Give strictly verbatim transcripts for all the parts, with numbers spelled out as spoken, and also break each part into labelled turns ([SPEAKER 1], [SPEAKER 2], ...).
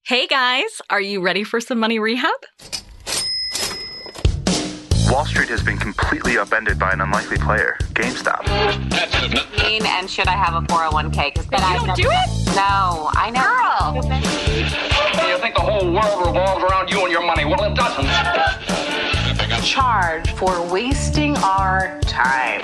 [SPEAKER 1] Hey guys, are you ready for some money rehab?
[SPEAKER 2] Wall Street has been completely upended by an unlikely player, GameStop.
[SPEAKER 3] And should I have a four oh one k? Because
[SPEAKER 1] you don't never... do it?
[SPEAKER 3] No, I know.
[SPEAKER 4] Girl! You think the whole world revolves around you and your money? Well, it doesn't.
[SPEAKER 5] Charge for wasting our time.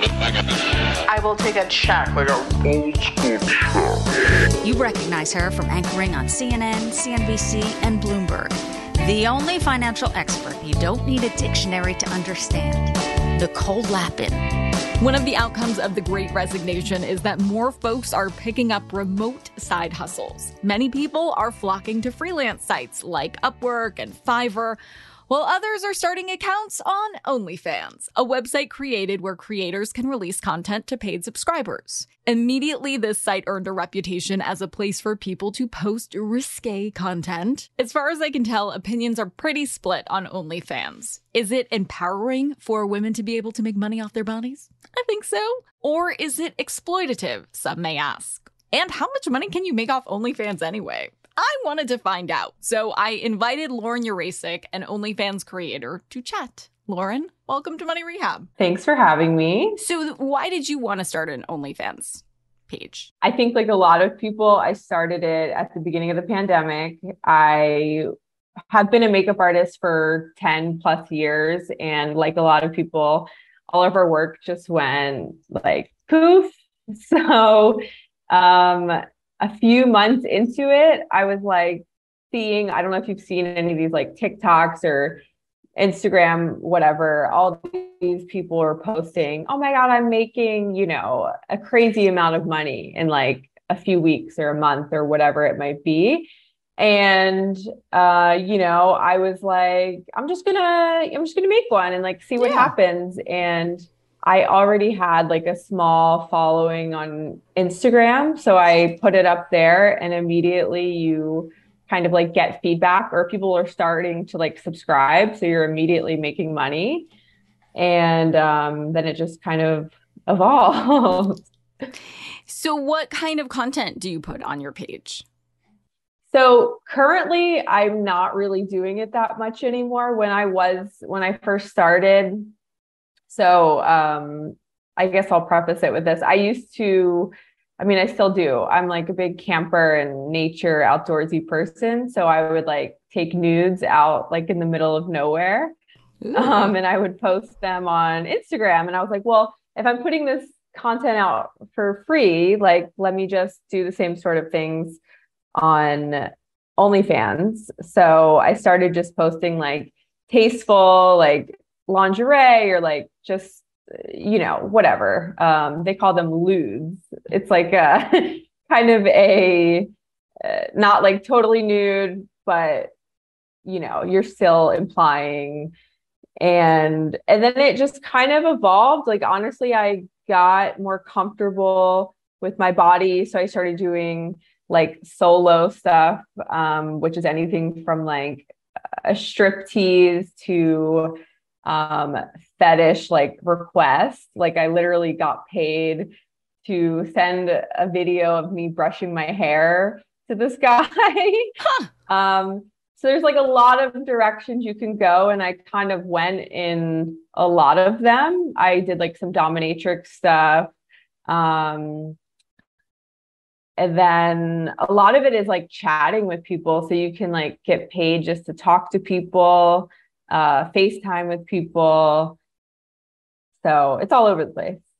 [SPEAKER 5] I will take a check like a old school check.
[SPEAKER 6] You recognize her from anchoring on C N N, C N B C, and Bloomberg. The only financial expert you don't need a dictionary to understand. Nicole Lapin.
[SPEAKER 1] One of the outcomes of the Great Resignation is that more folks are picking up remote side hustles. Many people are flocking to freelance sites like Upwork and Fiverr, while others are starting accounts on OnlyFans, a website created where creators can release content to paid subscribers. Immediately, this site earned a reputation as a place for people to post risque content. As far as I can tell, opinions are pretty split on OnlyFans. Is it empowering for women to be able to make money off their bodies? I think so. Or is it exploitative, some may ask? And how much money can you make off OnlyFans anyway? I wanted to find out, so I invited Lauren Urasic, an OnlyFans creator, to chat. Lauren, welcome to Money Rehab.
[SPEAKER 7] Thanks for having me.
[SPEAKER 1] So why did you want to start an OnlyFans page?
[SPEAKER 7] I think like a lot of people, I started it at the beginning of the pandemic. I have been a makeup artist for ten plus years. And like a lot of people, all of our work just went like poof. So, um, a few months into it, I was like seeing, I don't know if you've seen any of these like TikToks or Instagram, whatever, all these people are posting, oh my God, I'm making, you know, a crazy amount of money in like a few weeks or a month or whatever it might be. And, uh, you know, I was like, I'm just gonna, I'm just gonna make one and like see what
[SPEAKER 1] yeah.
[SPEAKER 7] happens. And I already had like a small following on Instagram. So I put it up there and immediately you kind of like get feedback or people are starting to like subscribe. So you're immediately making money. And um, then it just kind of evolved.
[SPEAKER 1] So what kind of content do you put on your page?
[SPEAKER 7] So currently I'm not really doing it that much anymore. When I was, when I first started, So um, I guess I'll preface it with this. I used to, I mean, I still do. I'm like a big camper and nature outdoorsy person. So I would like take nudes out like in the middle of nowhere. Um, and I would post them on Instagram. And I was like, well, if I'm putting this content out for free, like, let me just do the same sort of things on OnlyFans. So I started just posting like tasteful, like lingerie or like just, you know, whatever. Um, they call them lewds. It's like a kind of a, uh, not like totally nude, but, you know, you're still implying. And, and then it just kind of evolved. Like, honestly, I got more comfortable with my body. So I started doing like solo stuff, um, which is anything from like a strip tease to um fetish like requests. Like I literally got paid to send a video of me brushing my hair to this guy. Huh. Um so there's like a lot of directions you can go, and I kind of went in a lot of them. I did like some dominatrix stuff, um and then a lot of it is like chatting with people, so you can like get paid just to talk to people, uh, FaceTime with people. So it's all over the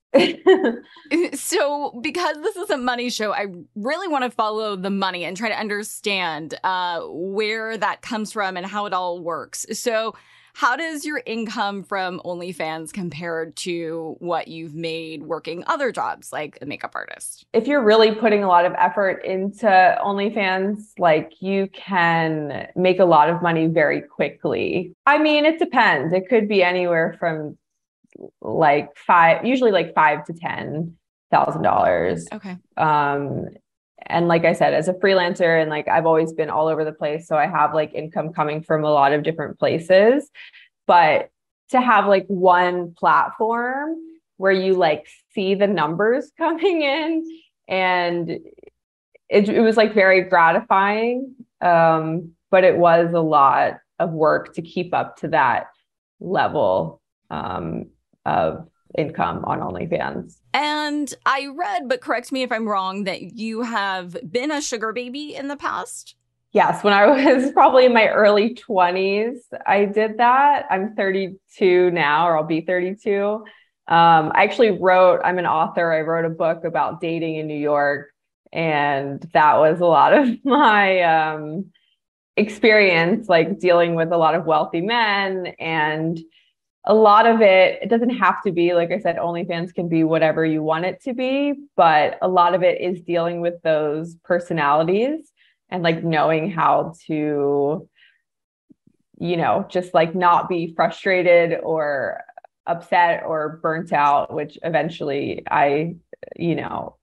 [SPEAKER 7] place.
[SPEAKER 1] So because this is a money show, I really want to follow the money and try to understand uh, where that comes from and how it all works. So how does your income from OnlyFans compare to what you've made working other jobs like a makeup artist?
[SPEAKER 7] If you're really putting a lot of effort into OnlyFans, like you can make a lot of money very quickly. I mean, it depends. It could be anywhere from like five, usually like five to ten thousand dollars.
[SPEAKER 1] Okay.
[SPEAKER 7] Um, and like I said, as a freelancer, and like I've always been all over the place, so I have like income coming from a lot of different places. But to have like one platform where you like see the numbers coming in, and it, it was like very gratifying. Um, but it was a lot of work to keep up to that level um, of income on OnlyFans.
[SPEAKER 1] And I read, but correct me if I'm wrong, that you have been a sugar baby in the past.
[SPEAKER 7] Yes, when I was probably in my early twenties, I did that. I'm thirty-two now, or I'll be thirty-two. Um, I actually wrote, I'm an author. I wrote a book about dating in New York. And that was a lot of my um, experience, like dealing with a lot of wealthy men. And a lot of it, it doesn't have to be, like I said, OnlyFans can be whatever you want it to be. But a lot of it is dealing with those personalities and like knowing how to, you know, just like not be frustrated or upset or burnt out, which eventually I, you know,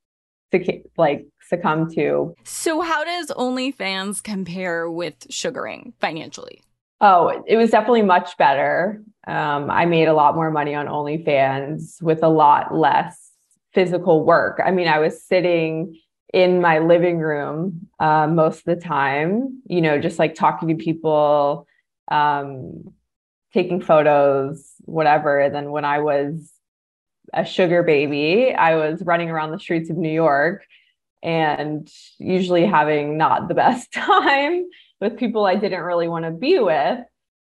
[SPEAKER 7] like succumb to.
[SPEAKER 1] So how does OnlyFans compare with sugaring financially?
[SPEAKER 7] Oh, it was definitely much better. Um, I made a lot more money on OnlyFans with a lot less physical work. I mean, I was sitting in my living room uh, most of the time, you know, just like talking to people, um, taking photos, whatever. And then when I was a sugar baby, I was running around the streets of New York and usually having not the best time with people I didn't really want to be with.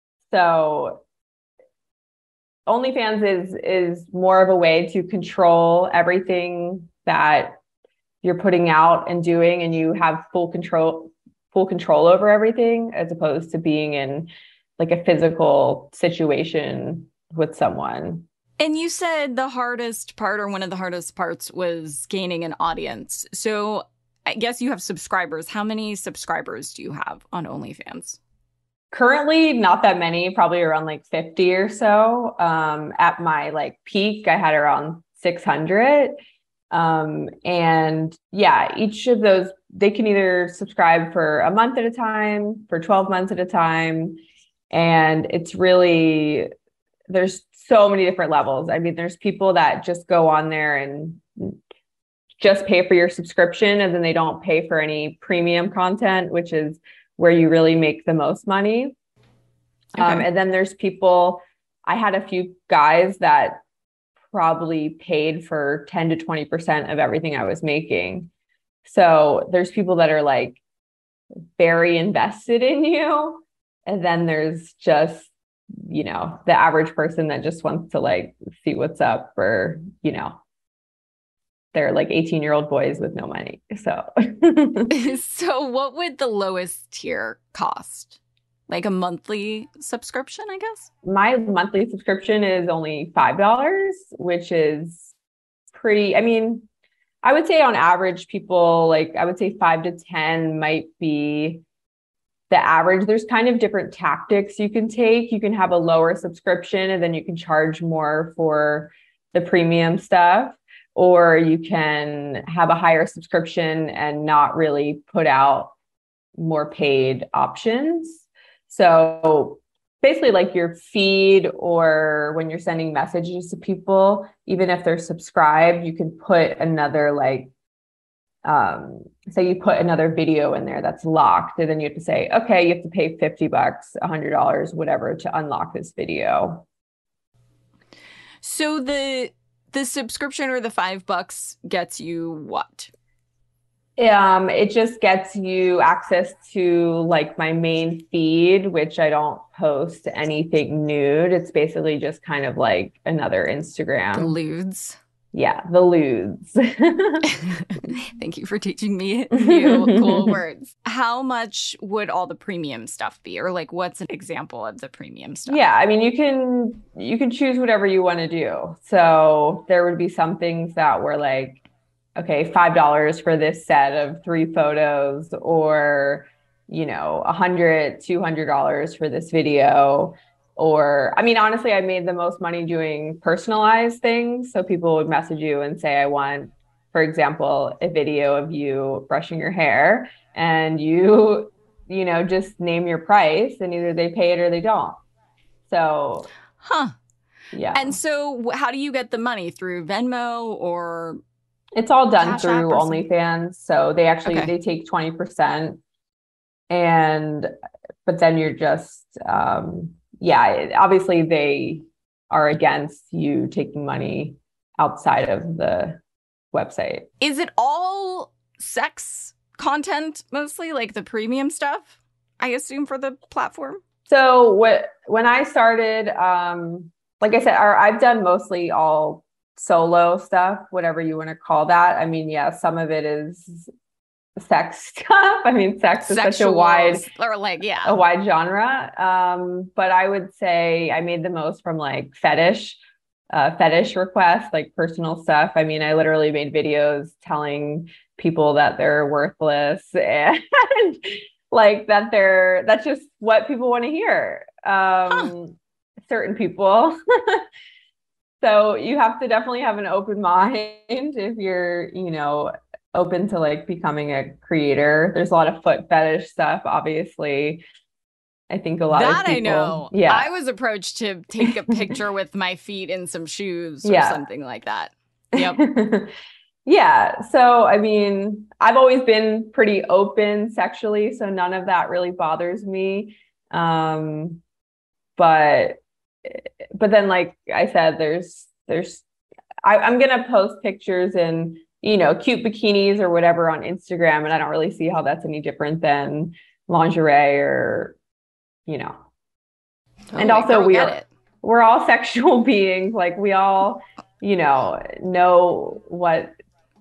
[SPEAKER 7] So OnlyFans is is more of a way to control everything that you're putting out and doing, and you have full control full control over everything, as opposed to being in like a physical situation with someone.
[SPEAKER 1] And you said the hardest part, or one of the hardest parts, was gaining an audience. So I guess you have subscribers. How many subscribers do you have on OnlyFans?
[SPEAKER 7] Currently, not that many, probably around like fifty or so. Um, at my like peak, I had around six hundred. Um, and yeah, each of those, they can either subscribe for a month at a time, for twelve months at a time. And it's really, there's so many different levels. I mean, there's people that just go on there and just pay for your subscription, and then they don't pay for any premium content, which is where you really make the most money. Okay. Um, and then there's people, I had a few guys that probably paid for ten to twenty percent of everything I was making. So there's people that are like very invested in you. And then there's just, you know, the average person that just wants to like see what's up, or, you know, they're like eighteen year old boys with no money. So,
[SPEAKER 1] so what would the lowest tier cost? Like a monthly subscription, I guess?
[SPEAKER 7] My monthly subscription is only five dollars, which is pretty, I mean, I would say on average, people like, I would say five to ten might be the average. There's kind of different tactics you can take. You can have a lower subscription and then you can charge more for the premium stuff, or you can have a higher subscription and not really put out more paid options. So basically like your feed, or when you're sending messages to people, even if they're subscribed, you can put another like, um, say you put another video in there that's locked, and then you have to say, okay, you have to pay fifty bucks, a hundred dollars, whatever, to unlock this video.
[SPEAKER 1] So the, the subscription or the five bucks gets you what?
[SPEAKER 7] Um, it just gets you access to like my main feed, which I don't post anything nude. It's basically just kind of like another Instagram.
[SPEAKER 1] The lewds.
[SPEAKER 7] Yeah, the lewds.
[SPEAKER 1] Thank you for teaching me new cool words. How much would all the premium stuff be? Or like, what's an example of the premium stuff?
[SPEAKER 7] Yeah, I mean, you can you can choose whatever you want to do. So there would be some things that were like, okay, five dollars for this set of three photos, or, you know, a hundred, two hundred dollars for this video. Or, I mean, honestly, I made the most money doing personalized things. So people would message you and say, I want, for example, a video of you brushing your hair, and you, you know, just name your price, and either they pay it or they don't. So,
[SPEAKER 1] huh.
[SPEAKER 7] Yeah.
[SPEAKER 1] And so how do you get the money? Through Venmo, or?
[SPEAKER 7] It's all done
[SPEAKER 1] Cash
[SPEAKER 7] through
[SPEAKER 1] App or something?
[SPEAKER 7] OnlyFans. So they actually,
[SPEAKER 1] Okay.
[SPEAKER 7] they take twenty percent. And, but then you're just, um, yeah, obviously they are against you taking money outside of the website.
[SPEAKER 1] Is it all sex content mostly, like the premium stuff, I assume, for the platform?
[SPEAKER 7] So what, when I started, um, like I said, our, I've done mostly all solo stuff, whatever you want to call that. I mean, yeah, some of it is sex stuff. I mean, sex is such a wide,
[SPEAKER 1] or like, yeah,
[SPEAKER 7] a wide genre. Um, but I would say I made the most from like fetish, uh, fetish requests, like personal stuff. I mean, I literally made videos telling people that they're worthless and like that they're, that's just what people want to hear. Um, huh. Certain people. So you have to definitely have an open mind if you're, you know, open to like becoming a creator. There's a lot of foot fetish stuff, obviously. I think a lot
[SPEAKER 1] that
[SPEAKER 7] of people.
[SPEAKER 1] I know.
[SPEAKER 7] Yeah.
[SPEAKER 1] I was approached to take a picture with my feet in some shoes or
[SPEAKER 7] yeah.
[SPEAKER 1] something like that. Yep.
[SPEAKER 7] Yeah. So, I mean, I've always been pretty open sexually, so none of that really bothers me. Um, but But then, like I said, there's, there's, I, I'm going to post pictures in, you know, cute bikinis or whatever on Instagram. And I don't really see how that's any different than lingerie or, you know, totally. And also we are, we're all sexual beings. Like we all, you know, know what,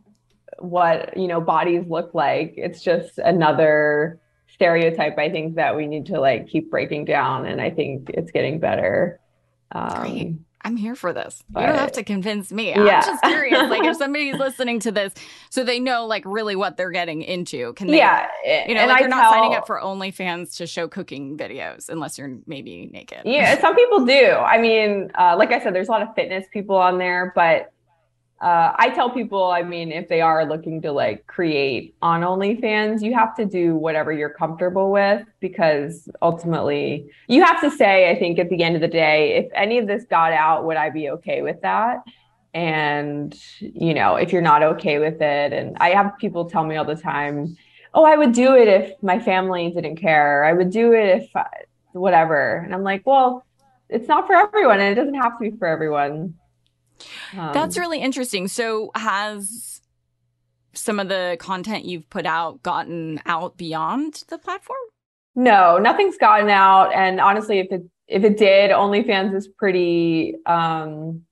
[SPEAKER 7] what, you know, bodies look like. It's just another stereotype, I think, that we need to like keep breaking down. And I think it's getting better. Um,
[SPEAKER 1] Great. I'm here for this.
[SPEAKER 7] But,
[SPEAKER 1] you don't have to convince me.
[SPEAKER 7] Yeah.
[SPEAKER 1] I'm just curious. Like if somebody's listening to this, so they know like really what they're getting into. Can they?
[SPEAKER 7] Yeah.
[SPEAKER 1] You know,
[SPEAKER 7] and
[SPEAKER 1] like
[SPEAKER 7] I
[SPEAKER 1] you're
[SPEAKER 7] tell,
[SPEAKER 1] not signing up for OnlyFans to show cooking videos unless you're maybe naked.
[SPEAKER 7] Yeah, some people do. I mean, uh, like I said, there's a lot of fitness people on there, but uh, I tell people, I mean, if they are looking to like create on OnlyFans, you have to do whatever you're comfortable with, because ultimately you have to say, I think at the end of the day, if any of this got out, would I be okay with that? And, you know, if you're not okay with it, and I have people tell me all the time, oh, I would do it if my family didn't care. I would do it if I, whatever. And I'm like, well, it's not for everyone, and it doesn't have to be for everyone. Um,
[SPEAKER 1] That's really interesting. So has some of the content you've put out gotten out beyond the platform?
[SPEAKER 7] No, nothing's gotten out. And honestly, if it if it did, OnlyFans is pretty um,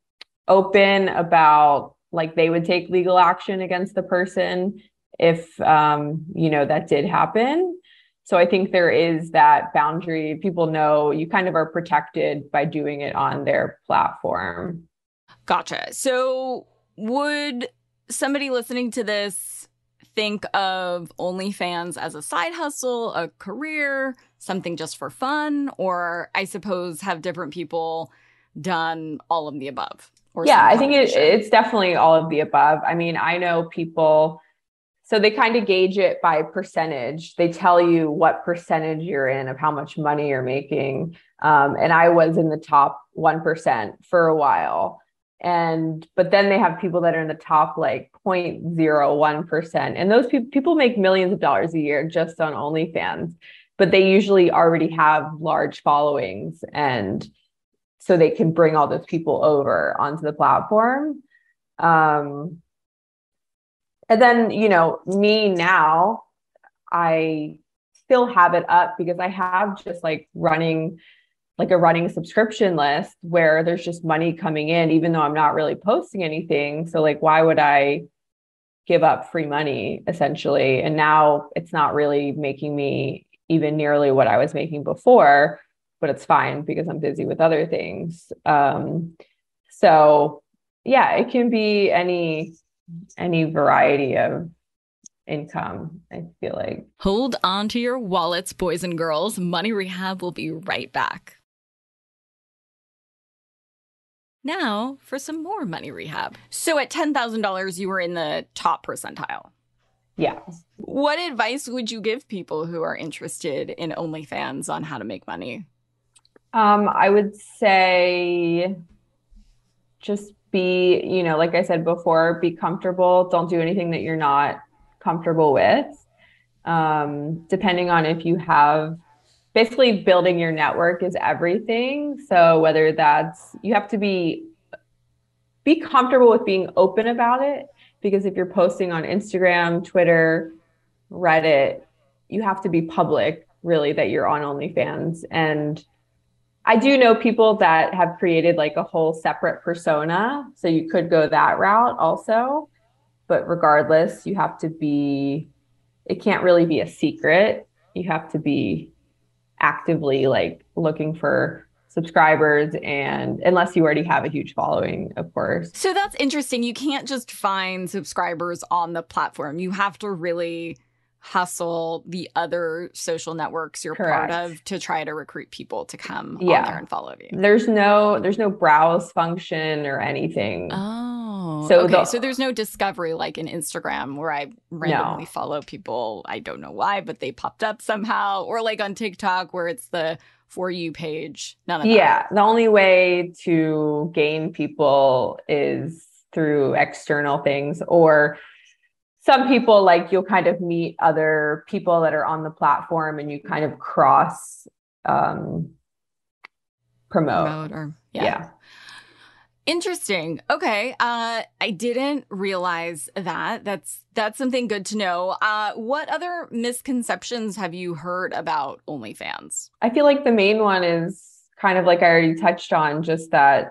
[SPEAKER 7] open about like they would take legal action against the person if um, you know, that did happen. So I think there is that boundary. People know you kind of are protected by doing it on their platform.
[SPEAKER 1] Gotcha. So would somebody listening to this think of OnlyFans as a side hustle, a career, something just for fun? Or I suppose have different people done all of the above? Or
[SPEAKER 7] yeah, I think it, it's definitely all of the above. I mean, I know people, so they kind of gauge it by percentage. They tell you what percentage you're in of how much money you're making. Um, and I was in the top one percent for a while. And, but then they have people that are in the top like zero point zero one percent. And those people, people make millions of dollars a year just on OnlyFans, but they usually already have large followings. And so they can bring all those people over onto the platform. Um, and then, you know, me now, I still have it up because I have just like running like a running subscription list where there's just money coming in, even though I'm not really posting anything. So like, why would I give up free money essentially? And now it's not really making me even nearly what I was making before, but it's fine because I'm busy with other things. Um, so yeah, it can be any, any variety of income, I feel like.
[SPEAKER 1] Hold on to your wallets, boys and girls. Money Rehab will be right back. Now for some more Money Rehab. So at ten thousand dollars, you were in the top percentile.
[SPEAKER 7] Yeah.
[SPEAKER 1] What advice would you give people who are interested in OnlyFans on how to make money?
[SPEAKER 7] Um, I would say just be, you know, like I said before, be comfortable. Don't do anything that you're not comfortable with. um, depending on if you have, basically building your network is everything. So whether that's, you have to be, be comfortable with being open about it, because if you're posting on Instagram, Twitter, Reddit, you have to be public, really, that you're on OnlyFans. And I do know people that have created like a whole separate persona. So you could go that route also. But regardless, you have to be, it can't really be a secret. You have to be actively like looking for subscribers, and unless you already have a huge following, of course.
[SPEAKER 1] So that's interesting. You can't just find subscribers on the platform. You have to really hustle the other social networks you're
[SPEAKER 7] Correct.
[SPEAKER 1] part of to try to recruit people to come
[SPEAKER 7] Yeah.
[SPEAKER 1] on there and follow you.
[SPEAKER 7] There's no there's no browse function or anything.
[SPEAKER 1] Oh,
[SPEAKER 7] So
[SPEAKER 1] okay.
[SPEAKER 7] the-
[SPEAKER 1] so there's no discovery like in Instagram where I randomly
[SPEAKER 7] No.
[SPEAKER 1] follow people. I don't know why, but they popped up somehow. Or like on TikTok where it's the For You page. None of that.
[SPEAKER 7] Yeah, the only way to gain people is through external things, or some people, like, you'll kind of meet other people that are on the platform and you kind of cross um, promote.
[SPEAKER 1] Promote or
[SPEAKER 7] Yeah.
[SPEAKER 1] yeah. Interesting. Okay. Uh, I didn't realize that. That's that's something good to know. Uh, what other misconceptions have you heard about OnlyFans?
[SPEAKER 7] I feel like the main one is kind of like I already touched on, just that,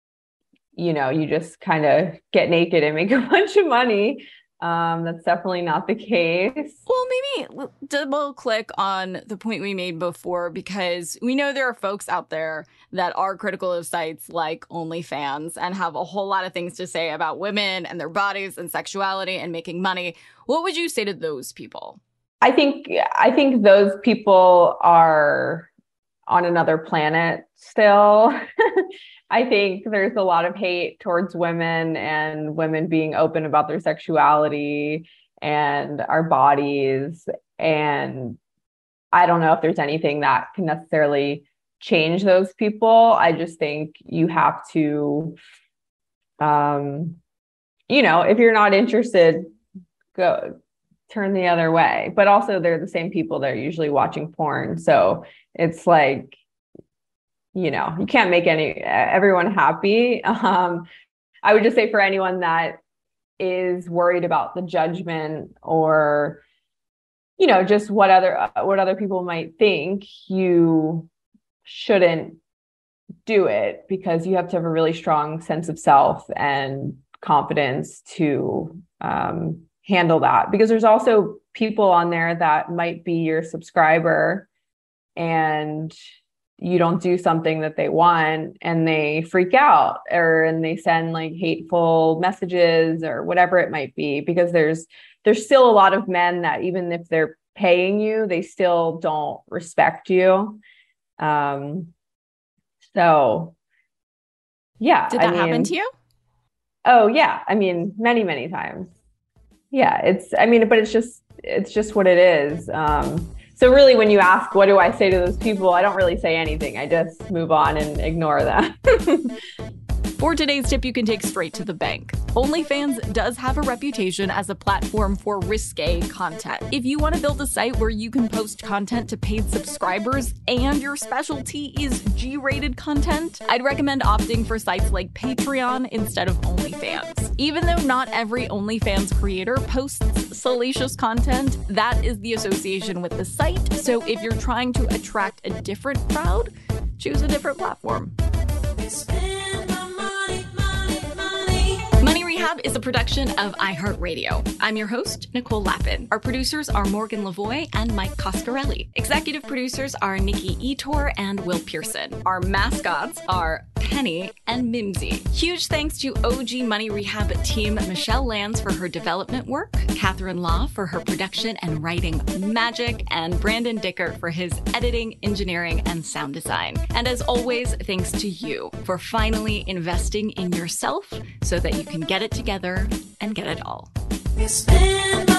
[SPEAKER 7] you know, you just kind of get naked and make a bunch of money. Um, that's definitely not the case.
[SPEAKER 1] Well, maybe double click on the point we made before, because we know there are folks out there that are critical of sites like OnlyFans and have a whole lot of things to say about women and their bodies and sexuality and making money. What would you say to those people?
[SPEAKER 7] I think I think those people are on another planet still. I think there's a lot of hate towards women and women being open about their sexuality and our bodies. And I don't know if there's anything that can necessarily change those people. I just think you have to, um, you know, if you're not interested, go turn the other way. But also they're the same people that are usually watching porn. So it's like, you know, you can't make any everyone happy. Um, I would just say for anyone that is worried about the judgment or, you know, just what other uh, what other people might think, you shouldn't do it, because you have to have a really strong sense of self and confidence to um, handle that. Because there's also people on there that might be your subscriber and you don't do something that they want and they freak out, or and they send like hateful messages or whatever it might be, because there's there's still a lot of men that even if they're paying you, they still don't respect you. Um, so yeah.
[SPEAKER 1] Did that
[SPEAKER 7] I mean,
[SPEAKER 1] happen to you?
[SPEAKER 7] Oh yeah. I mean, many, many times. Yeah. It's, I mean, but it's just, it's just what it is. Um, So really, when you ask, what do I say to those people? I don't really say anything. I just move on and ignore them.
[SPEAKER 1] For today's tip you can take straight to the bank. OnlyFans does have a reputation as a platform for risque content. If you want to build a site where you can post content to paid subscribers and your specialty is G-rated content, I'd recommend opting for sites like Patreon instead of OnlyFans. Even though not every OnlyFans creator posts salacious content, that is the association with the site. So if you're trying to attract a different crowd, choose a different platform. Money Rehab is a production of iHeartRadio. I'm your host, Nicole Lappin. Our producers are Morgan Lavoie and Mike Coscarelli. Executive producers are Nikki Etor and Will Pearson. Our mascots are Penny and Mimsy. Huge thanks to O G Money Rehab team Michelle Lands for her development work, Catherine Law for her production and writing magic, and Brandon Dicker for his editing, engineering, and sound design. And as always, thanks to you for finally investing in yourself so that you can get it together and get it all.